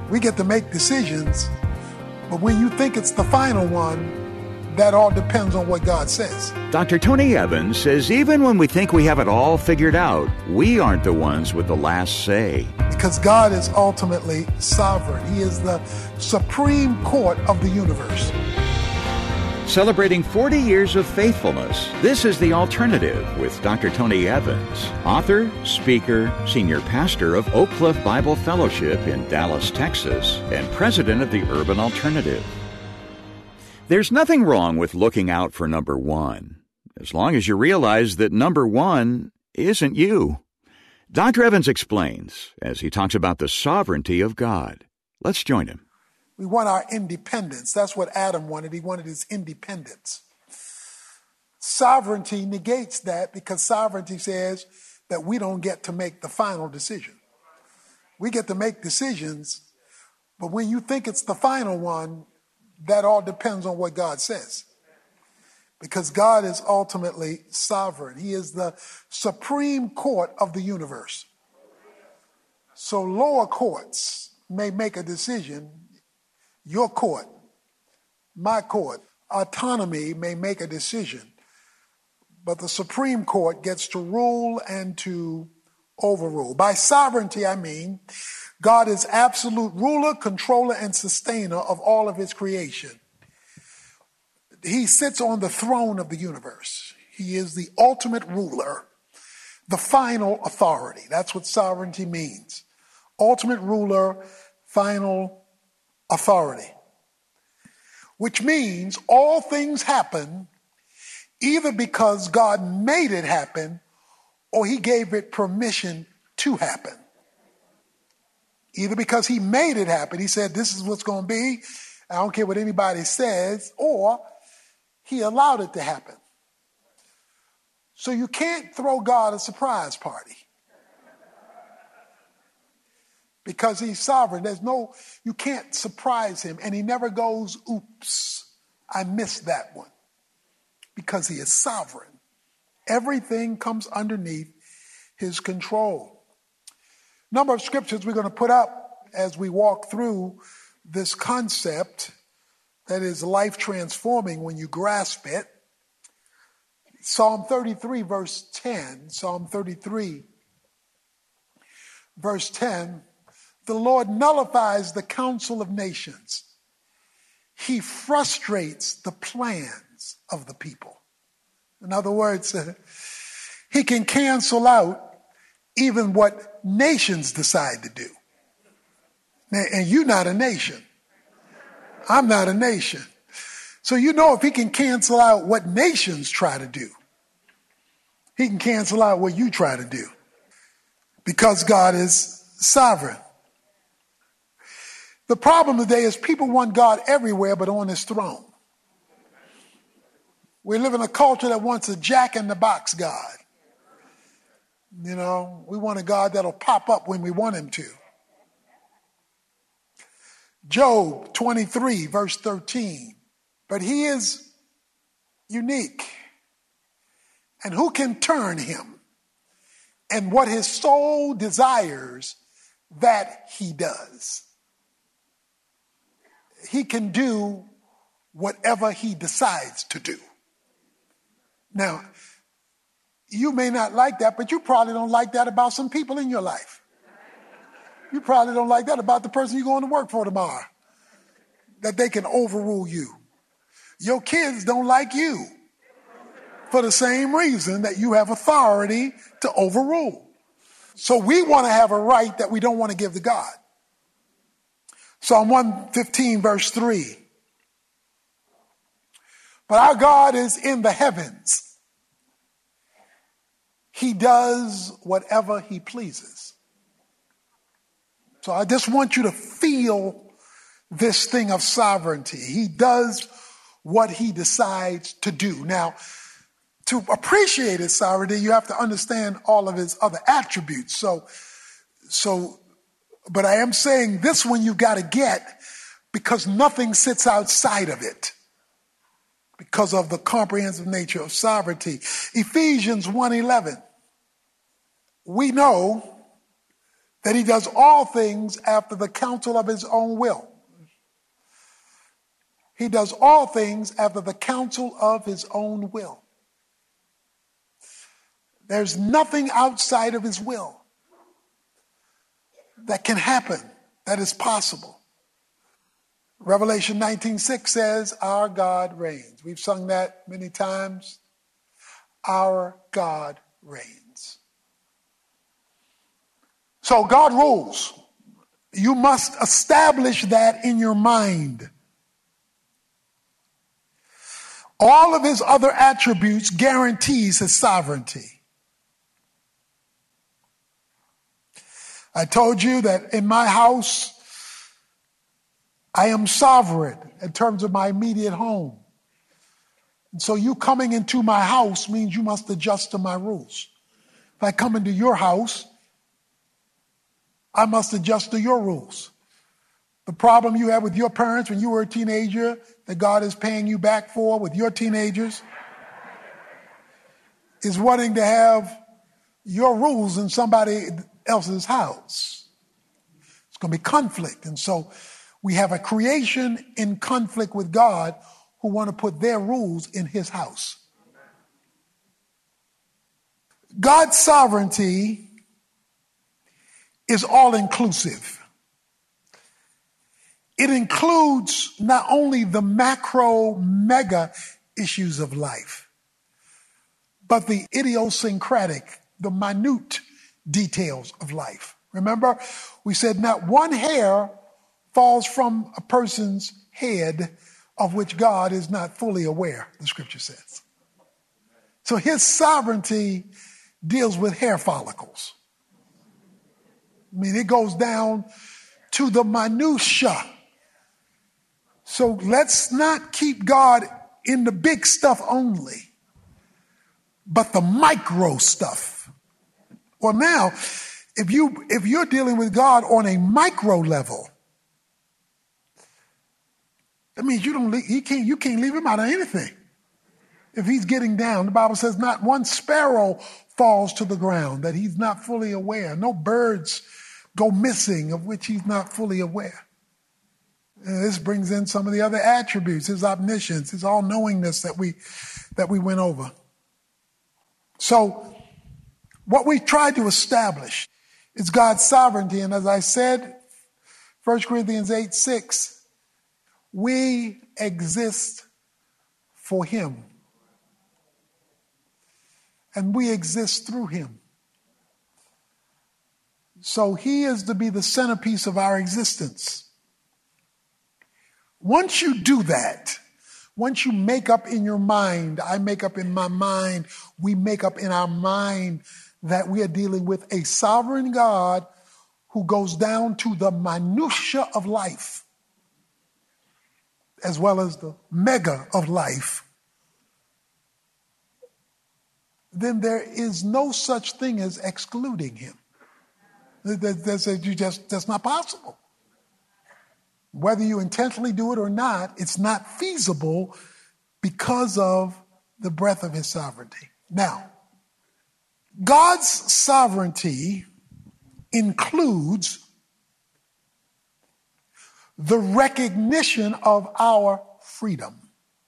We get to make decisions, but when you think it's the final one, that all depends on what God says. Dr. Tony Evans says even when we think we have it all figured out, we aren't the ones with the last say. Because God is ultimately sovereign. He is the supreme court of the universe. Celebrating 40 years of faithfulness, this is The Alternative with Dr. Tony Evans, author, speaker, senior pastor of Oak Cliff Bible Fellowship in Dallas, Texas, and president of the Urban Alternative. There's nothing wrong with looking out for number one, as long as you realize that number one isn't you. Dr. Evans explains as he talks about the sovereignty of God. Let's join him. We want our independence. That's what Adam wanted. He wanted his independence. Sovereignty negates that because sovereignty says that we don't get to make the final decision. We get to make decisions, but when you think it's the final one, that all depends on what God says. Because God is ultimately sovereign. He is the supreme court of the universe. So lower courts may make a decision. Your court, my court, autonomy may make a decision, but the Supreme Court gets to rule and to overrule. By sovereignty, I mean God is absolute ruler, controller, and sustainer of all of his creation. He sits on the throne of the universe. He is the ultimate ruler, the final authority. That's what sovereignty means. Ultimate ruler, final authority, which means all things happen either because God made it happen or he gave it permission to happen. Either because he made it happen, he said this is what's going to be, I don't care what anybody says, or he allowed it to happen. So you can't throw God a surprise party. Because he's sovereign. You can't surprise him. And he never goes, oops, I missed that one. Because he is sovereign. Everything comes underneath his control. Number of scriptures we're going to put up as we walk through this concept that is life transforming when you grasp it. Psalm 33, verse 10. Psalm 33, verse 10. The Lord nullifies the counsel of nations. He frustrates the plans of the people. In other words, he can cancel out even what nations decide to do. And you're not a nation. I'm not a nation. So you know if he can cancel out what nations try to do, he can cancel out what you try to do. Because God is sovereign. The problem today is people want God everywhere but on his throne. We live in a culture that wants a jack-in-the-box God. You know, we want a God that'll pop up when we want him to. Job 23, verse 13. But he is unique. And who can turn him? And what his soul desires, that he does. He can do whatever he decides to do. Now, you may not like that, but you probably don't like that about some people in your life. You probably don't like that about the person you're going to work for tomorrow, that they can overrule you. Your kids don't like you for the same reason that you have authority to overrule. So we want to have a right that we don't want to give to God. Psalm 115, verse 3. But our God is in the heavens. He does whatever he pleases. So I just want you to feel this thing of sovereignty. He does what he decides to do. Now, to appreciate his sovereignty, you have to understand all of his other attributes. But I am saying this one you've got to get because nothing sits outside of it because of the comprehensive nature of sovereignty. Ephesians 1:11. We know that he does all things after the counsel of his own will. He does all things after the counsel of his own will. There's nothing outside of his will that can happen, that is possible. Revelation 19:6 says, our God reigns. We've sung that many times. Our God reigns. So God rules. You must establish that in your mind. All of his other attributes guarantees his sovereignty. I told you that in my house, I am sovereign in terms of my immediate home. And so you coming into my house means you must adjust to my rules. If I come into your house, I must adjust to your rules. The problem you had with your parents when you were a teenager that God is paying you back for with your teenagers is wanting to have your rules in somebody else's house. It's going to be conflict. And so we have a creation in conflict with God who want to put their rules in his house. God's sovereignty is all-inclusive. It includes not only the macro, mega issues of life, but the idiosyncratic, the minute details of life. Remember, we said not one hair falls from a person's head of which God is not fully aware, the scripture says. So his sovereignty deals with hair follicles. I mean, it goes down to the minutia. So let's not keep God in the big stuff only, but the micro stuff. Well, now, if you're dealing with God on a micro level, that means you can't leave him out of anything. If he's getting down, the Bible says not one sparrow falls to the ground that he's not fully aware. No birds go missing of which he's not fully aware. And this brings in some of the other attributes, his omniscience, his all-knowingness that we went over. So what we tried to establish is God's sovereignty. And as I said, 1 Corinthians 8:6, we exist for him. And we exist through him. So he is to be the centerpiece of our existence. Once you do that, once you make up in your mind, I make up in my mind, we make up in our mind that we are dealing with a sovereign God who goes down to the minutia of life, as well as the mega of life, then there is no such thing as excluding him. That's not possible. Whether you intentionally do it or not, it's not feasible because of the breadth of his sovereignty. Now, God's sovereignty includes the recognition of our freedom.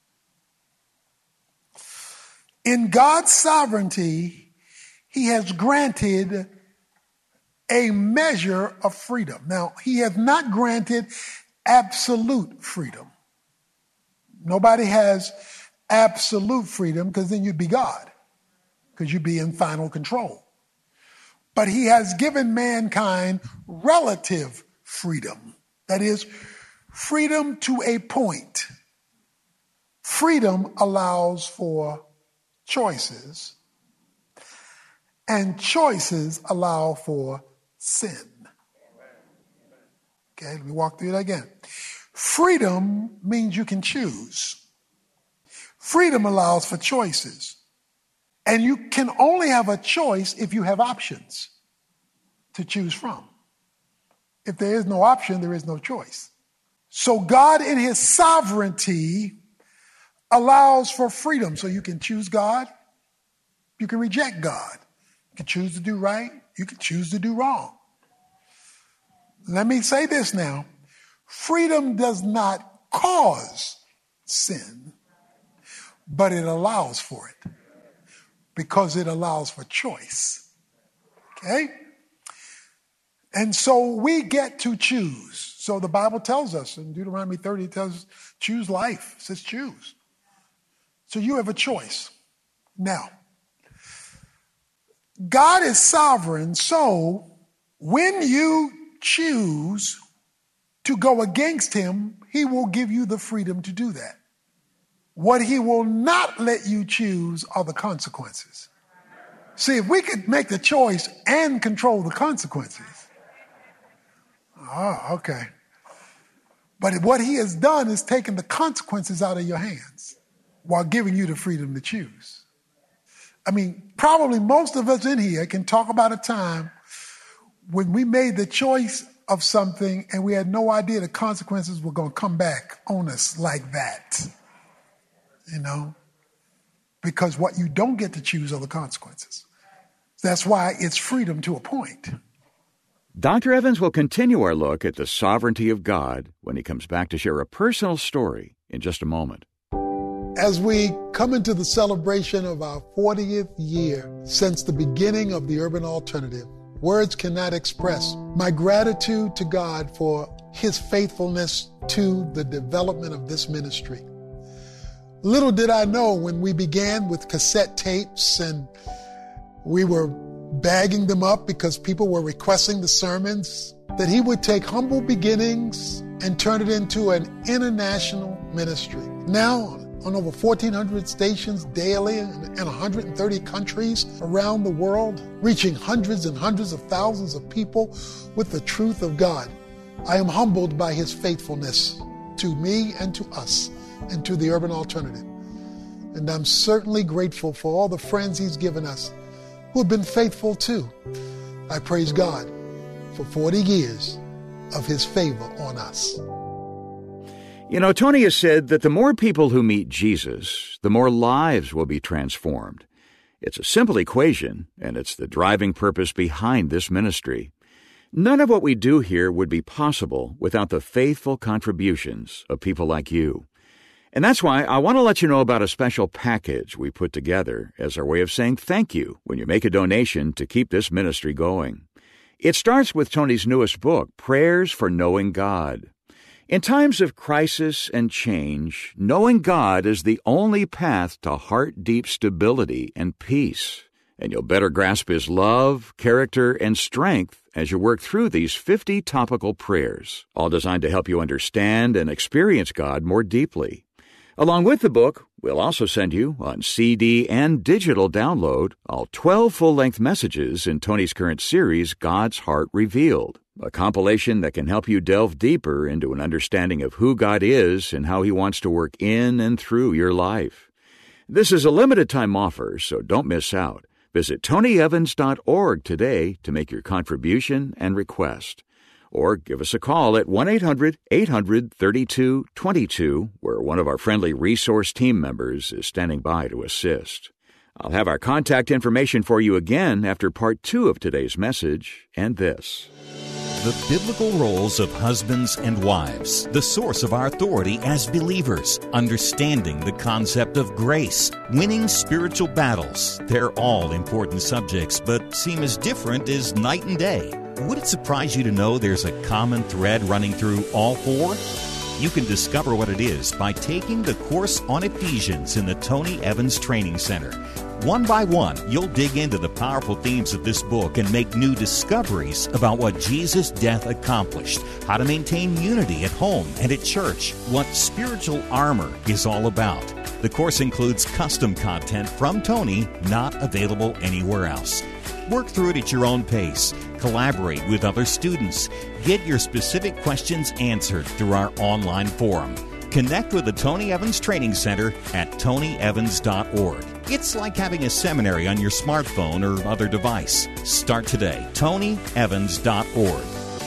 In God's sovereignty, he has granted a measure of freedom. Now, he has not granted absolute freedom. Nobody has absolute freedom because then you'd be God, because you'd be in final control. But he has given mankind relative freedom. That is, freedom to a point. Freedom allows for choices, and choices allow for sin. Okay, let me walk through that again. Freedom means you can choose. Freedom allows for choices. And you can only have a choice if you have options to choose from. If there is no option, there is no choice. So God in his sovereignty allows for freedom. So you can choose God, you can reject God. You can choose to do right, you can choose to do wrong. let me say this now. Freedom does not cause sin, but it allows for it because it allows for choice. Okay? And so we get to choose. So the Bible tells us in Deuteronomy 30, it tells us, choose life. It says choose. So you have a choice. Now, God is sovereign, so when you choose to go against him, he will give you the freedom to do that. What he will not let you choose are the consequences. See, if we could make the choice and control the consequences. Oh, okay. But what he has done is taken the consequences out of your hands while giving you the freedom to choose. I mean, probably most of us in here can talk about a time when we made the choice of something and we had no idea the consequences were going to come back on us like that. You know? Because what you don't get to choose are the consequences. That's why it's freedom to a point. Dr. Evans will continue our look at the sovereignty of God when he comes back to share a personal story in just a moment. As we come into the celebration of our 40th year since the beginning of the Urban Alternative, words cannot express my gratitude to God for his faithfulness to the development of this ministry. Little did I know when we began with cassette tapes and we were bagging them up because people were requesting the sermons, that he would take humble beginnings and turn it into an international ministry. Now, on over 1,400 stations daily in 130 countries around the world, reaching hundreds and hundreds of thousands of people with the truth of God. I am humbled by his faithfulness to me and to us and to the Urban Alternative. And I'm certainly grateful for all the friends he's given us who have been faithful too. I praise God for 40 years of his favor on us. You know, Tony has said that the more people who meet Jesus, the more lives will be transformed. It's a simple equation, and it's the driving purpose behind this ministry. None of what we do here would be possible without the faithful contributions of people like you. And that's why I want to let you know about a special package we put together as our way of saying thank you when you make a donation to keep this ministry going. It starts with Tony's newest book, Prayers for Knowing God. In times of crisis and change, knowing God is the only path to heart-deep stability and peace. And you'll better grasp his love, character, and strength as you work through these 50 topical prayers, all designed to help you understand and experience God more deeply. Along with the book, we'll also send you, on CD and digital download, all 12 full-length messages in Tony's current series, God's Heart Revealed, a compilation that can help you delve deeper into an understanding of who God is and how he wants to work in and through your life. This is a limited-time offer, so don't miss out. Visit TonyEvans.org today to make your contribution and request. Or give us a call at 1-800-800-3222, where one of our friendly resource team members is standing by to assist. I'll have our contact information for you again after part 2 of today's message and this. The biblical roles of husbands and wives, the source of our authority as believers, understanding the concept of grace, winning spiritual battles. They're all important subjects, but seem as different as night and day. Would it surprise you to know there's a common thread running through all 4? You can discover what it is by taking the course on Ephesians in the Tony Evans Training Center. One by one, you'll dig into the powerful themes of this book and make new discoveries about what Jesus' death accomplished, how to maintain unity at home and at church, what spiritual armor is all about. The course includes custom content from Tony, not available anywhere else. Work through it at your own pace. Collaborate with other students. Get your specific questions answered through our online forum. Connect with the Tony Evans Training Center at TonyEvans.org. It's like having a seminary on your smartphone or other device. Start today. TonyEvans.org.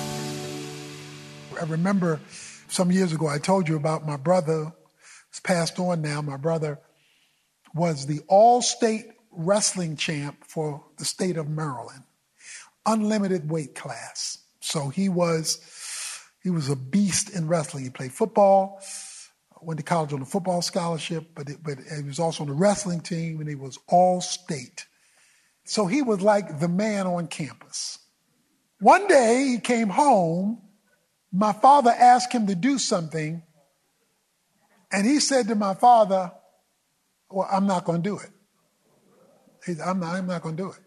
I remember some years ago I told you about my brother, who's passed on now. My brother was the all-state wrestling champ for the state of Maryland. Unlimited weight class. So he was a beast in wrestling. He played football, went to college on a football scholarship, but he was also on the wrestling team, and he was all state. So he was like the man on campus. One day he came home. My father asked him to do something, and he said to my father, well, I'm not going to do it. I'm not going to do it.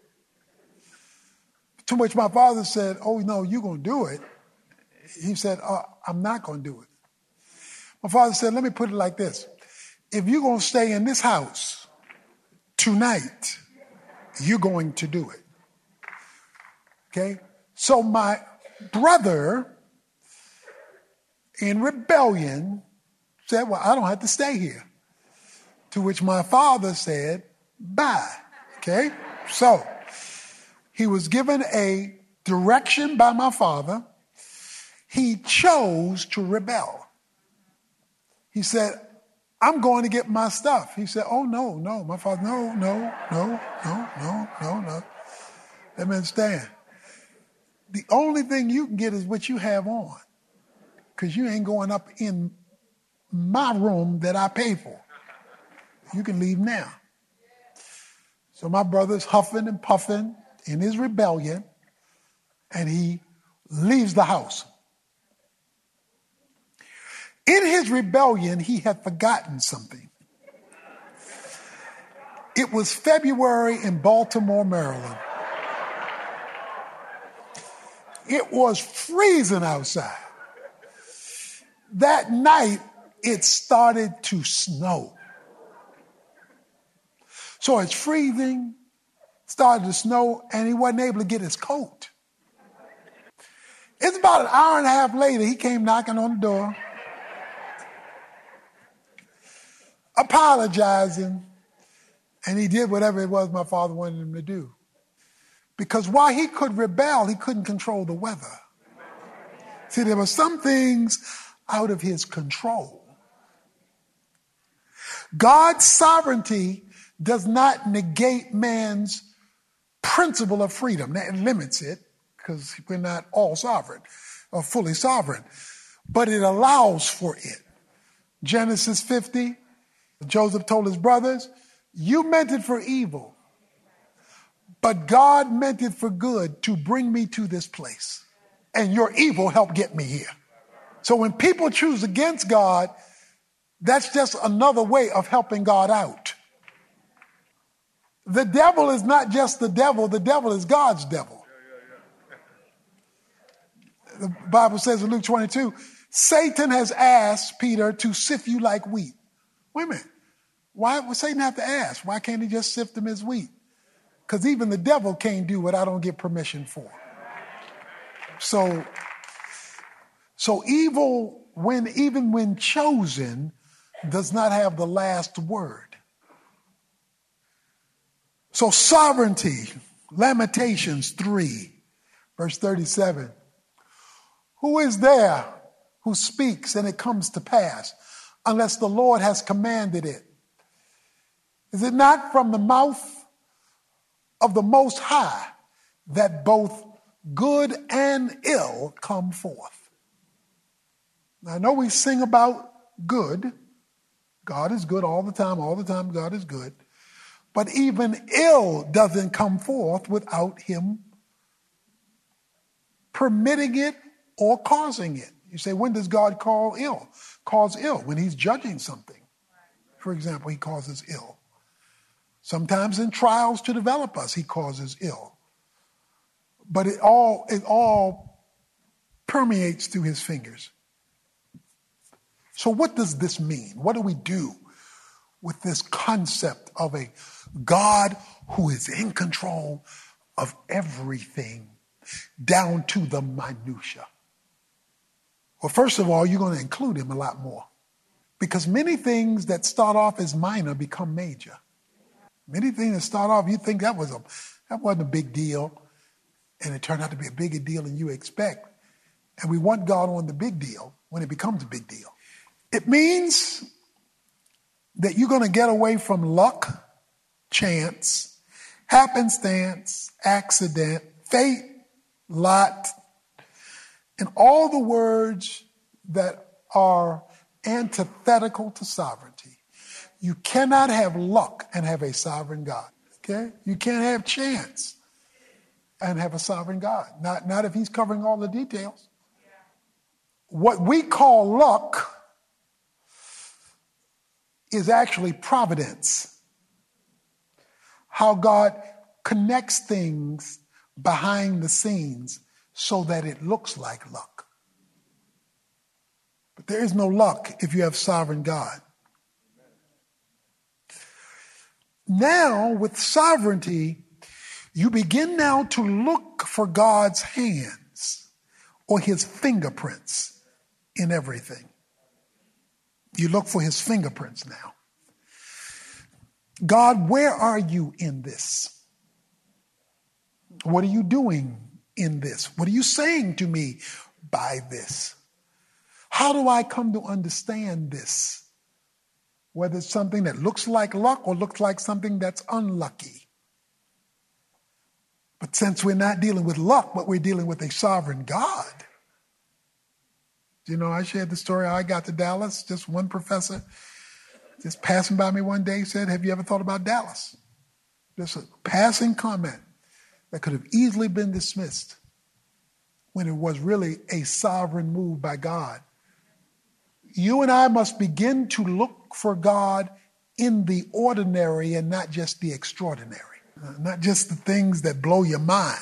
To which my father said, oh, no, you're going to do it. He said, I'm not going to do it. My father said, let me put it like this. If you're going to stay in this house tonight, you're going to do it. Okay? So my brother, in rebellion, said, well, I don't have to stay here. To which my father said, bye. Okay? So he was given a direction by my father. He chose to rebel. He said, I'm going to get my stuff. He said, oh, no. My father, no. Let me understand. The only thing you can get is what you have on, because you ain't going up in my room that I pay for. You can leave now. So my brother's huffing and puffing in his rebellion, and he leaves the house. In his rebellion, he had forgotten something. It was February in Baltimore, Maryland. It was freezing outside. That night, it started to snow. So it's freezing, started to snow, and he wasn't able to get his coat. It's about an hour and a half later, he came knocking on the door, apologizing, and he did whatever it was my father wanted him to do. Because while he could rebel, he couldn't control the weather. See, there were some things out of his control. God's sovereignty does not negate man's principle of freedom. That limits it, because we're not all sovereign or fully sovereign, but it allows for it. Genesis 50, Joseph told his brothers, you meant it for evil, but God meant it for good to bring me to this place. And your evil helped get me here. So when people choose against God, that's just another way of helping God out. The devil is not just the devil is God's devil. The Bible says in Luke 22, Satan has asked Peter to sift you like wheat. Wait a minute. Why would Satan have to ask? Why can't he just sift him as wheat? Because even the devil can't do what I don't get permission for. So evil, even when chosen, does not have the last word. So sovereignty, Lamentations 3, verse 37. Who is there who speaks and it comes to pass unless the Lord has commanded it? Is it not from the mouth of the Most High that both good and ill come forth? Now, I know we sing about good. God is good all the time God is good. But even ill doesn't come forth without him permitting it or causing it. You say, when does God cause ill? When he's judging something. For example, he causes ill. Sometimes in trials to develop us, he causes ill. But it all permeates through his fingers. So what does this mean? What do we do with this concept of a God who is in control of everything down to the minutia? Well, first of all, you're going to include him a lot more, because many things that start off as minor become major. Many things that start off, you think that wasn't a big deal, and it turned out to be a bigger deal than you expect. And we want God on the big deal when it becomes a big deal. It means that you're going to get away from luck, chance, happenstance, accident, fate, lot, And all the words that are antithetical to sovereignty. You cannot have luck and have a sovereign God. Okay? You can't have chance and have a sovereign God. Not if he's covering all the details. What we call luck is actually providence. How God connects things behind the scenes so that it looks like luck. But there is no luck if you have sovereign God. Now, with sovereignty, you begin now to look for God's hands or his fingerprints in everything. You look for his fingerprints now. God, where are you in this? What are you doing in this? What are you saying to me by this? How do I come to understand this? Whether it's something that looks like luck or looks like something that's unlucky. But since we're not dealing with luck, but we're dealing with a sovereign God. You know, I shared the story how I got to Dallas. Just one professor just passing by me one day said, have you ever thought about Dallas? Just a passing comment that could have easily been dismissed when it was really a sovereign move by God. You and I must begin to look for God in the ordinary and not just the extraordinary. Not just the things that blow your mind,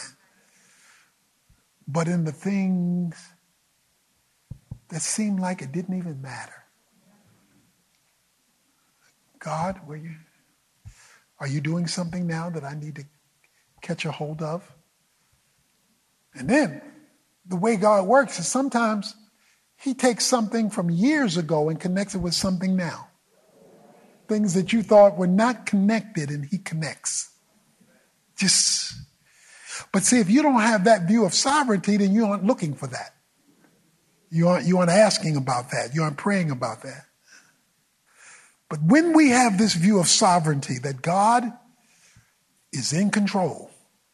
but in the things that seem like it didn't even matter. God, are you doing something now that I need to catch a hold of? And then the way God works is sometimes he takes something from years ago and connects it with something now. Things that you thought were not connected, and he connects. But see, if you don't have that view of sovereignty, then you aren't looking for that. You aren't asking about that. You aren't praying about that. But when we have this view of sovereignty, that God is in control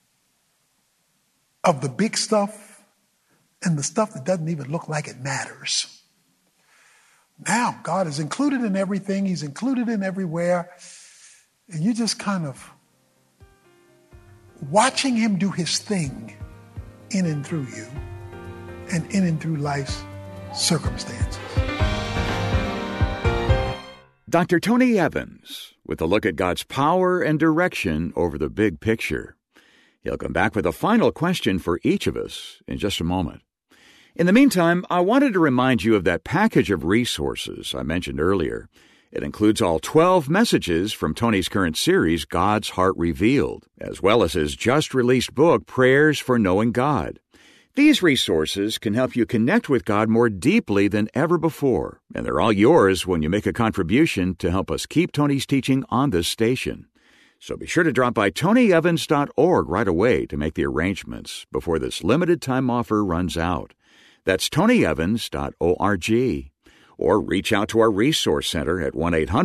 of the big stuff and the stuff that doesn't even look like it matters. Now, God is included in everything. He's included in everywhere. And you just kind of watching him do his thing in and through you and in and through life's circumstances. Dr. Tony Evans, with a look at God's power and direction over the big picture. He'll come back with a final question for each of us in just a moment. In the meantime, I wanted to remind you of that package of resources I mentioned earlier. It includes all 12 messages from Tony's current series, God's Heart Revealed, as well as his just-released book, Prayers for Knowing God. These resources can help you connect with God more deeply than ever before, and they're all yours when you make a contribution to help us keep Tony's teaching on this station. So be sure to drop by TonyEvans.org right away to make the arrangements before this limited-time offer runs out. That's TonyEvans.org. Or reach out to our Resource Center at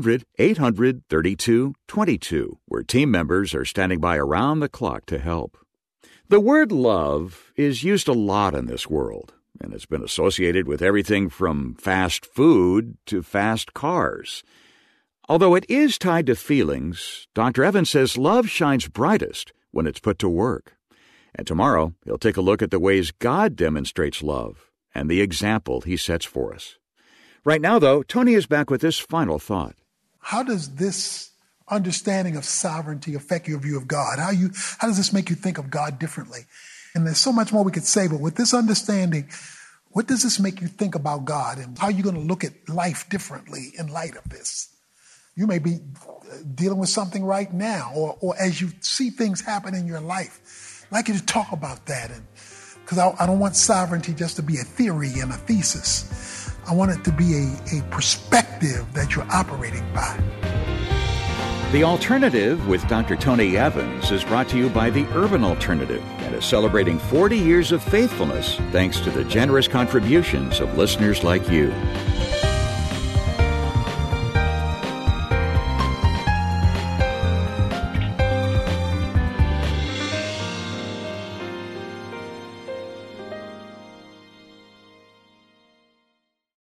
1-800-800-3222, where team members are standing by around the clock to help. The word love is used a lot in this world, and it's been associated with everything from fast food to fast cars. Although it is tied to feelings, Dr. Evans says love shines brightest when it's put to work. And tomorrow, he'll take a look at the ways God demonstrates love and the example he sets for us. Right now, though, Tony is back with this final thought. How does this understanding of sovereignty affect your view of God? How does this make you think of God differently? And there's so much more we could say, but with this understanding, what does this make you think about God? And how are you going to look at life differently in light of this? You may be dealing with something right now, or as you see things happen in your life. I'd like you to talk about that, because I don't want sovereignty just to be a theory and a thesis. I want it to be a perspective that you're operating by. The Alternative with Dr. Tony Evans is brought to you by the Urban Alternative and is celebrating 40 years of faithfulness thanks to the generous contributions of listeners like you.